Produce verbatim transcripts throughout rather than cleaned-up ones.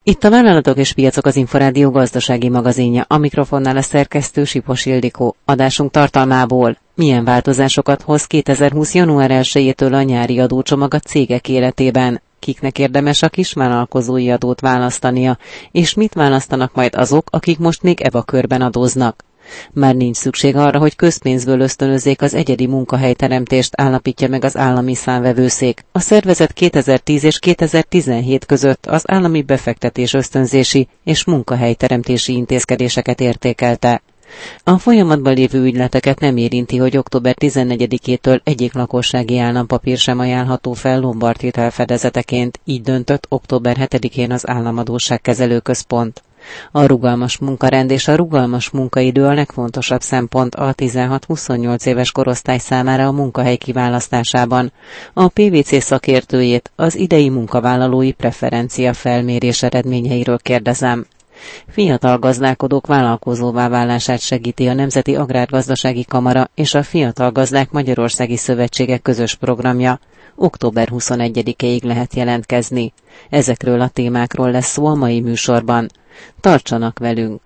Itt a Vállalatok és Piacok, az Inforádió gazdasági magazinja, a mikrofonnál a szerkesztő Sipos Ildikó. Adásunk tartalmából: milyen változásokat hoz kétezer-húsz. január elsejétől a nyári adócsomag a cégek életében, kiknek érdemes a kisvállalkozói adót választania, és mit választanak majd azok, akik most még E B A körben adóznak. Már nincs szükség arra, hogy közpénzből ösztönözzék az egyedi munkahelyteremtést, állapítja meg az állami számvevőszék. A szervezet kétezer-tíz és kétezer-tizenhét között az állami befektetés ösztönzési és munkahelyteremtési intézkedéseket értékelte. A folyamatban lévő ügyleteket nem érinti, hogy október tizennegyedikétől egyik lakossági állampapír sem ajánlható fel lombard hitel fedezeteként, így döntött október hetedikén az Államadósságkezelő Központ. A rugalmas munkarend és a rugalmas munkaidő a legfontosabb szempont a tizenhat-huszonnyolc éves korosztály számára a munkahely kiválasztásában. A pé vé cé szakértőjét az idei munkavállalói preferencia felmérés eredményeiről kérdezem. Fiatal gazdálkodók vállalkozóvá válását segíti a Nemzeti Agrárgazdasági Kamara és a Fiatal Gazdák Magyarországi Szövetségek közös programja. október huszonegyedikéig lehet jelentkezni. Ezekről a témákról lesz szó a mai műsorban. Tartsanak velünk!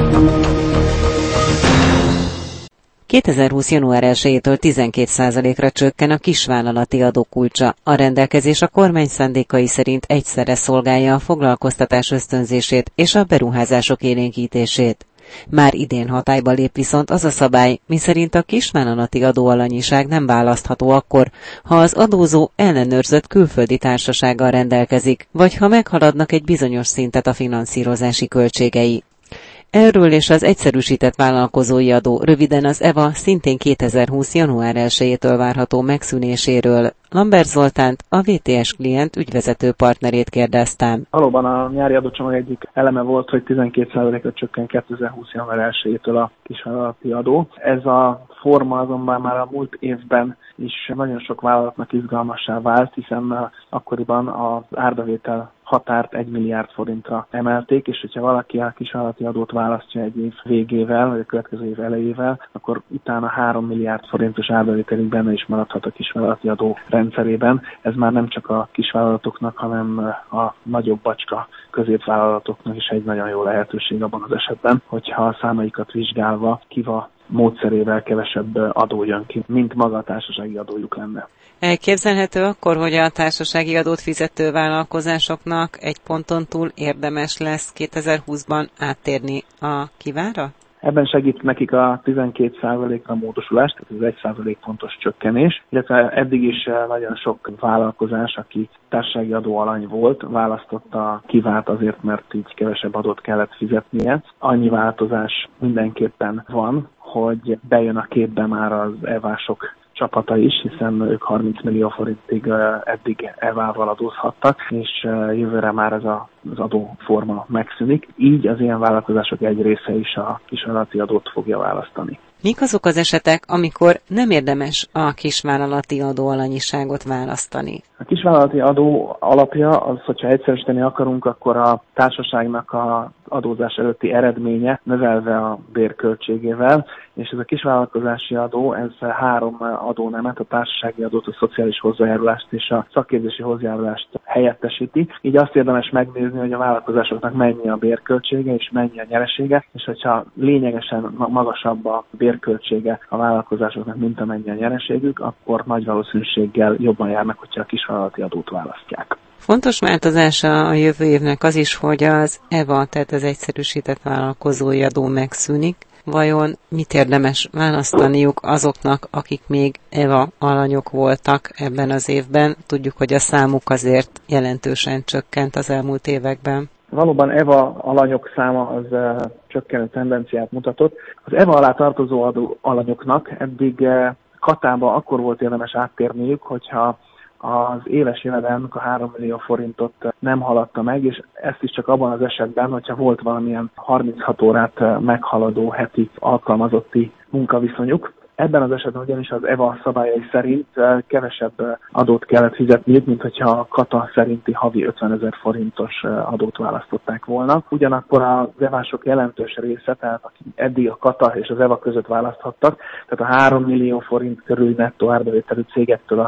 kétezer-húsz. január elsejétől tizenkét százalékra csökken a kisvállalati adó kulcsa. A rendelkezés a kormány szándékai szerint egyszerre szolgálja a foglalkoztatás ösztönzését és a beruházások élénkítését. Már idén hatályba lép viszont az a szabály, miszerint a kisvállalati adóalanyiság nem választható akkor, ha az adózó ellenőrzött külföldi társasággal rendelkezik, vagy ha meghaladnak egy bizonyos szintet a finanszírozási költségei. Erről és az egyszerűsített vállalkozói adó, röviden az E B A szintén kétezer-húsz. január elsejétől várható megszűnéséről Lambert Zoltánt, a vé té es Klient ügyvezető partnerét kérdeztem. Valóban a nyári adócsomag egyik eleme volt, hogy tizenkét százalékra csökken kétezer-húsz. január elsejétől a kisvállalati adó. Ez a forma azonban már a múlt évben is nagyon sok vállalatnak izgalmassá vált, hiszen akkoriban az árbevétel határt egy milliárd forintra emelték, és hogyha valaki a kisvállalati adót választja egy év végével, vagy a következő év elejével, akkor utána három milliárd forintos árbevételig benne is maradhat a kisvállalati adó rendszerében. Ez már nem csak a kisvállalatoknak, hanem a nagyobb bacska középvállalatoknak is egy nagyon jó lehetőség abban az esetben, hogyha a számaikat vizsgálva kiva módszerével kevesebb adó jön ki, mint maga a társasági adójuk lenne. Elképzelhető akkor, hogy a társasági adót fizető vállalkozásoknak egy ponton túl érdemes lesz kétezer-húszban áttérni a kivára? Ebben segít nekik a tizenkét százalékra módosulás, tehát ez egy százalék pontos csökkenés, illetve eddig is nagyon sok vállalkozás, aki társasági adóalany volt, választotta a kivárt azért, mert így kevesebb adót kellett fizetnie. Annyi változás mindenképpen van, hogy bejön a képbe már az é vások csapata is, hiszen ők harminc millió forintig eddig é vával adózhattak, és jövőre már ez a, az adóforma megszűnik. Így az ilyen vállalkozások egy része is a kisvállalati adót fogja választani. Mik azok az esetek, amikor nem érdemes a kisvállalati adóalanyiságot választani? A kisvállalati adó alapja az, hogyha egyszerűsíteni akarunk, akkor a társaságnak az adózás előtti eredménye növelve a bérköltségével, és ez a kisvállalkozási adó, ez három adónemet, a társasági adót, a szociális hozzájárulást és a szakképzési hozzájárulást helyettesíti. Így azt érdemes megnézni, hogy a vállalkozásoknak mennyi a bérköltsége és mennyi a nyeresége, és hogyha lényegesen magasabb a bérköltsége a vállalkozásoknak, mint amennyi a nyereségük, akkor nagy valószínűséggel jobban járnak, hogyha a kisvállalati adót választják. Fontos változása a jövő évnek az is, hogy az é vé á, tehát az egyszerűsített vállalkozói adó megszűnik. Vajon mit érdemes választaniuk azoknak, akik még é vé á alanyok voltak ebben az évben? Tudjuk, hogy a számuk azért jelentősen csökkent az elmúlt években. Valóban é vé á alanyok száma az uh, csökkenő tendenciát mutatott. Az é vé á alá tartozó adó alanyoknak eddig uh, katába akkor volt érdemes áttérniük, hogyha az éves jövedelmük a három millió forintot nem haladta meg, és ezt is csak abban az esetben, hogyha volt valamilyen harminchat órát meghaladó heti alkalmazotti munkaviszonyuk. Ebben az esetben ugyanis az é vé á szabályai szerint kevesebb adót kellett fizetniük, mint hogyha a kata szerinti havi ötvenezer forintos adót választották volna. Ugyanakkor az é vé á-sok jelentős része, tehát aki eddig a kata és az é vé á között választhattak, tehát a három millió forint körül nettó árbevételű cégektől a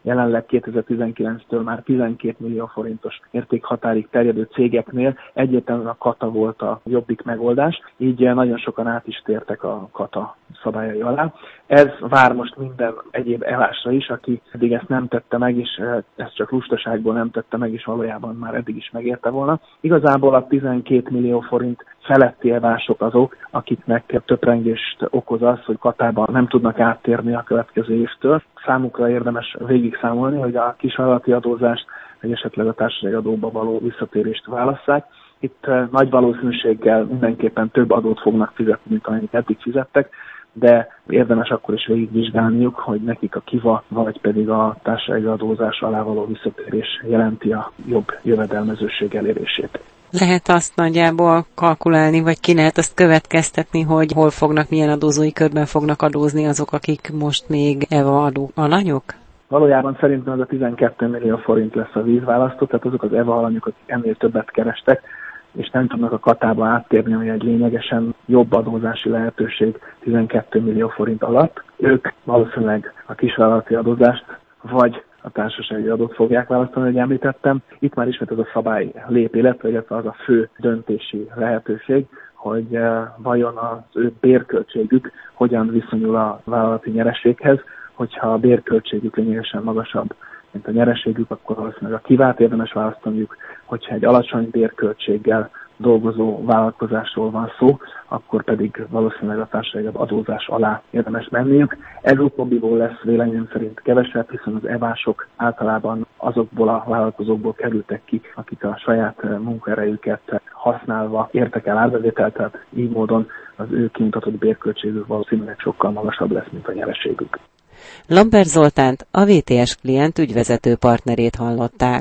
jelenleg kétezer-tizenkilenctől már tizenkét millió forintos értékhatárig terjedő cégeknél egyértelműen a kata volt a jobbik megoldás, így nagyon sokan át is tértek a kata szabályai alá. Ez vár most minden egyéb evásra is, aki eddig ezt nem tette meg, és ezt csak lustaságból nem tette meg, és valójában már eddig is megérte volna. Igazából a tizenkét millió forint feletti evások azok, akiknek töprengést okoz az, hogy Katában nem tudnak áttérni a következő évtől. Számukra érdemes végigszámolni, hogy a kisvállalati adózást, vagy esetleg a társasági adóba való visszatérést válasszák. Itt nagy valószínűséggel mindenképpen több adót fognak fizetni, mint amennyit eddig fizettek, de érdemes akkor is végigvizsgálniuk, hogy nekik a kiva, vagy pedig a társasági adózás alá való visszatérés jelenti a jobb jövedelmezőség elérését. Lehet azt nagyjából kalkulálni, vagy ki lehet azt következtetni, hogy hol fognak, milyen adózói körben fognak adózni azok, akik most még E V A adó alanyok? Valójában szerintem ez a tizenkét millió forint lesz a vízválasztó, tehát azok az E V A alanyok, akik ennél többet kerestek, és nem tudnak a katába áttérni, ami egy lényegesen jobb adózási lehetőség tizenkét millió forint alatt. Ők valószínűleg a kisvállalati adózást, vagy a társasági adót fogják választani, hogy említettem. Itt már ismét ez a szabály lép életre, illetve az a fő döntési lehetőség, hogy vajon az ő bérköltségük hogyan viszonyul a vállalati nyereséghez. Hogyha a bérköltségük lényegesen magasabb, mint a nyereségük, akkor valószínűleg a kivát érdemes választaniuk. Hogyha egy alacsony bérköltséggel dolgozó vállalkozásról van szó, akkor pedig valószínűleg a társasági adózás alá érdemes menniük. Ez utóbbiból lesz véleményem szerint kevesebb, hiszen az evások általában azokból a vállalkozókból kerültek ki, akik a saját munkaerejüket használva értek el árbevételt, tehát így módon az ő kimutatott bérköltségük valószínűleg sokkal magasabb lesz, mint a nyereségük. Lambert Zoltánt, a vé té es Klient ügyvezető partnerét hallották.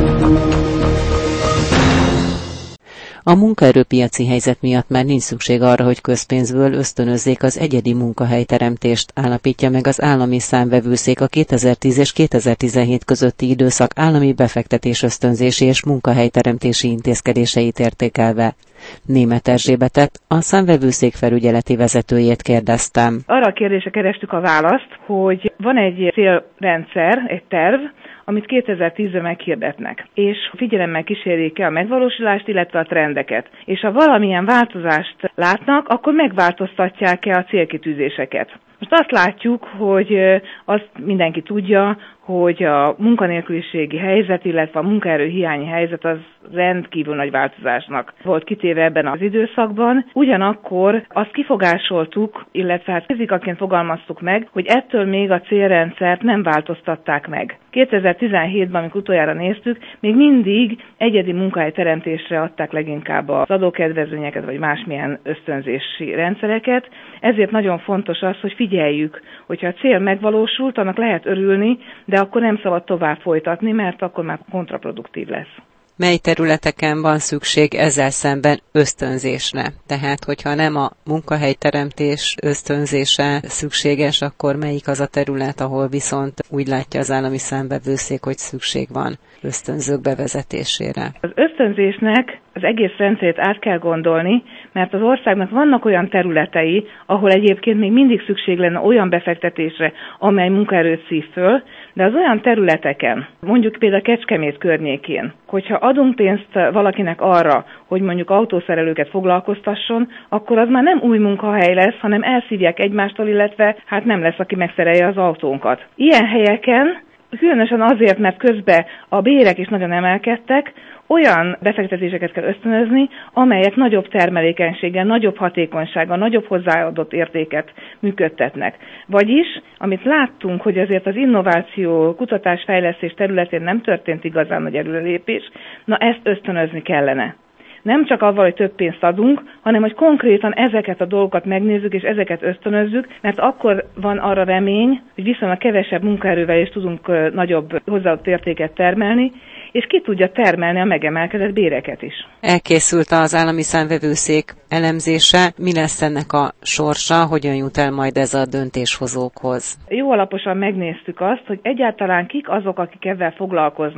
A munkaerőpiaci helyzet miatt már nincs szükség arra, hogy közpénzből ösztönözzék az egyedi munkahelyteremtést, állapítja meg az állami számvevőszék a kétezer-tíz és kétezer-tizenhét közötti időszak állami befektetés ösztönzési és munkahelyteremtési intézkedéseit értékelve. Németh Erzsébetet, a számvevőszék felügyeleti vezetőjét kérdeztem. Arra a kérdésre kerestük a választ, hogy van egy célrendszer, egy terv, amit kétezer-tízre meghirdetnek, és figyelemmel kísérjék-e a megvalósulást, illetve a trendeket. És ha valamilyen változást látnak, akkor megváltoztatják-e a célkitűzéseket. Most azt látjuk, hogy azt mindenki tudja, hogy a munkanélküliségi helyzet, illetve a munkaerőhiányi helyzet az rendkívül nagy változásnak volt kitéve ebben az időszakban. Ugyanakkor azt kifogásoltuk, illetve hát fizikaként fogalmaztuk meg, hogy ettől még a célrendszert nem változtatták meg. kétezer-tizenhétben, amikor utoljára néztük, még mindig egyedi munkahelyteremtésre adták leginkább az adókedvezményeket, vagy másmilyen ösztönzési rendszereket. Ezért nagyon fontos az, hogy figyeljük, hogyha a cél megvalósult, annak lehet örülni, de akkor nem szabad tovább folytatni, mert akkor már kontraproduktív lesz. Mely területeken van szükség ezzel szemben ösztönzésre? Tehát, hogyha nem a munkahelyteremtés ösztönzése szükséges, akkor melyik az a terület, ahol viszont úgy látja az állami számvevőszék, hogy szükség van ösztönzők bevezetésére? Az ösztönzésnek az egész rendszerét át kell gondolni, mert az országnak vannak olyan területei, ahol egyébként még mindig szükség lenne olyan befektetésre, amely munkaerőt szív föl, de az olyan területeken, mondjuk például Kecskemét környékén, hogyha adunk pénzt valakinek arra, hogy mondjuk autószerelőket foglalkoztasson, akkor az már nem új munkahely lesz, hanem elszívják egymástól, illetve hát nem lesz, aki megszerelje az autónkat. Ilyen helyeken, különösen azért, mert közben a bérek is nagyon emelkedtek, olyan befektetéseket kell ösztönözni, amelyek nagyobb termelékenységgel, nagyobb hatékonysággal, nagyobb hozzáadott értéket működtetnek. Vagyis, amit láttunk, hogy azért az innováció, kutatás-fejlesztés területén nem történt igazán nagy előrelépés, na ezt ösztönözni kellene. Nem csak avval, hogy több pénzt adunk, hanem hogy konkrétan ezeket a dolgokat megnézzük és ezeket ösztönözzük, mert akkor van arra remény, hogy viszonylag kevesebb munkaerővel is tudunk nagyobb hozzáadott értéket termelni, és ki tudja termelni a megemelkedett béreket is. Elkészült az állami számvevőszék elemzése. Mi lesz ennek a sorsa? Hogyan jut el majd ez a döntéshozókhoz? Jó alaposan megnéztük azt, hogy egyáltalán kik azok, akik ebben foglalkoznak,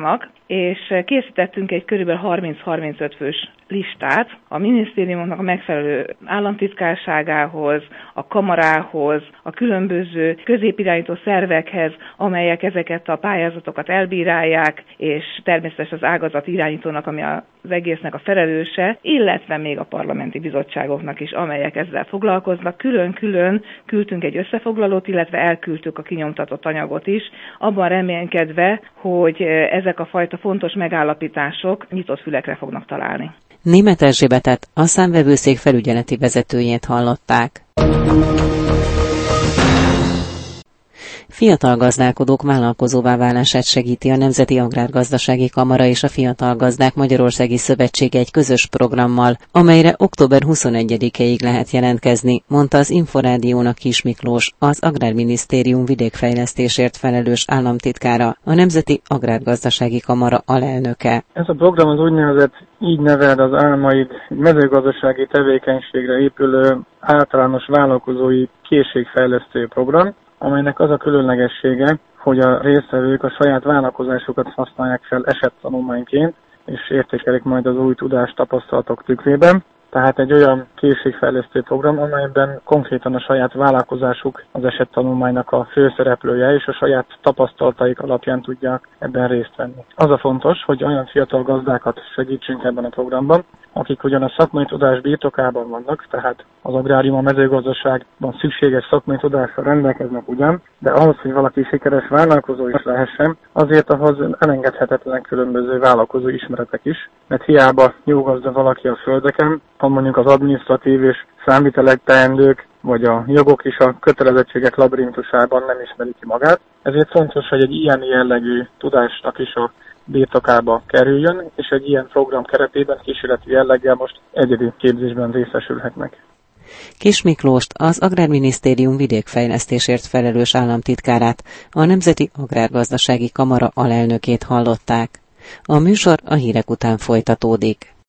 és készítettünk egy körülbelül harminc-harmincöt fős listát a minisztériumoknak a megfelelő államtitkárságához, a kamarához, a különböző középirányító szervekhez, amelyek ezeket a pályázatokat elbírálják, és természetesen az ágazat irányítónak, ami az egésznek a felelőse, illetve még a parlamenti bizottságoknak is, amelyek ezzel foglalkoznak. Külön-külön küldtünk egy összefoglalót, illetve elküldtük a kinyomtatott anyagot is, abban reménykedve, hogy ezek a fajta fontos megállapítások nyitott fülekre fognak találni. Németh Erzsébetet, a Számvevőszék felügyeleti vezetőjét hallották. Fiatal gazdálkodók vállalkozóvá válását segíti a Nemzeti Agrárgazdasági Kamara és a Fiatal Gazdák Magyarországi Szövetsége egy közös programmal, amelyre október huszonegyedikéig lehet jelentkezni, mondta az Inforádiónak Kiss Miklós, az Agrárminisztérium vidékfejlesztésért felelős államtitkára, a Nemzeti Agrárgazdasági Kamara alelnöke. Ez a program az úgynevezett Így neveld az álmaid mezőgazdasági tevékenységre épülő általános vállalkozói készségfejlesztő program, amelynek az a különlegessége, hogy a résztvevők a saját vállalkozásukat használják fel esettanulmányként, és értékelik majd az új tudás tapasztalatok tükrében. Tehát egy olyan készségfejlesztő program, amelyben konkrétan a saját vállalkozásuk az esettanulmánynak a főszereplője, és a saját tapasztalataik alapján tudják ebben részt venni. Az a fontos, hogy olyan fiatal gazdákat segítsünk ebben a programban, akik ugyan a szakmai tudás birtokában vannak, tehát az agrárium, a mezőgazdaságban szükséges szakmai tudással rendelkeznek ugyan, de ahhoz, hogy valaki sikeres vállalkozó is lehessen, azért ahhoz elengedhetetlen különböző vállalkozó ismeretek is, mert hiába jó gazda valaki a földeken, ha mondjuk az adminisztratív és számvitelek, teendők, vagy a jogok és a kötelezettségek labirintusában nem ismeri ki magát. Ezért fontos, hogy egy ilyen jellegű tudásnak is a birtokába kerüljön, és egy ilyen program keretében kísérleti jelleggel most egyedi képzésben részesülhetnek. Kiss Miklóst, az Agrárminisztérium vidékfejlesztésért felelős államtitkárát, a Nemzeti Agrárgazdasági Kamara alelnökét hallották. A műsor a hírek után folytatódik.